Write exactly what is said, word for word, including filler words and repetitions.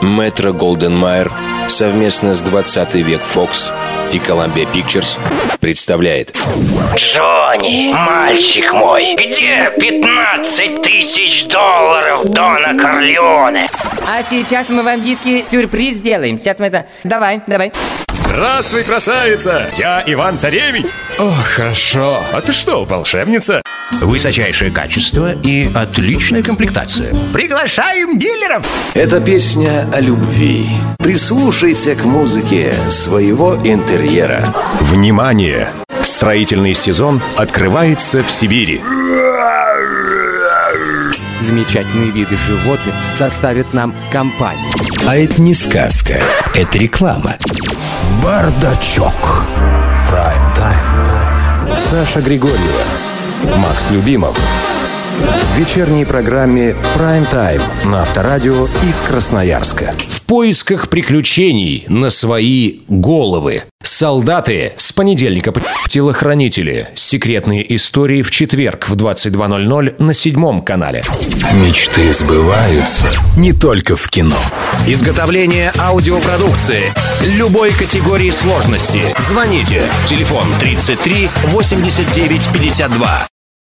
Метро Голден Майер совместно с двадцатый век Фокс и Columbia Pictures представляет. Джонни, мальчик мой, где пятнадцать тысяч долларов Дона Корлеоне? А сейчас мы вам, детки, сюрприз сделаем. Сейчас мы это... Давай, давай. Здравствуй, красавица! Я Иван Царевич. О, хорошо. А ты что, волшебница? Высочайшее качество и отличная комплектация. Приглашаем дилеров! Это песня о любви. Прислушайся к музыке своего интерьера. Внимание! Строительный сезон открывается в Сибири. Замечательные виды животных составят нам компанию. А это не сказка, это реклама. Бардачок. Прайм-тайм. Саша Григорьева, Макс Любимов. В вечерней программе «Прайм-тайм» на Авторадио из Красноярска. В поисках приключений на свои головы. Солдаты с понедельника по... Телохранители. Секретные истории в четверг в двадцать два ноль ноль на седьмом канале. Мечты сбываются не только в кино. Изготовление аудиопродукции любой категории сложности. Звоните. Телефон тридцать три восемьдесят девять пятьдесят два.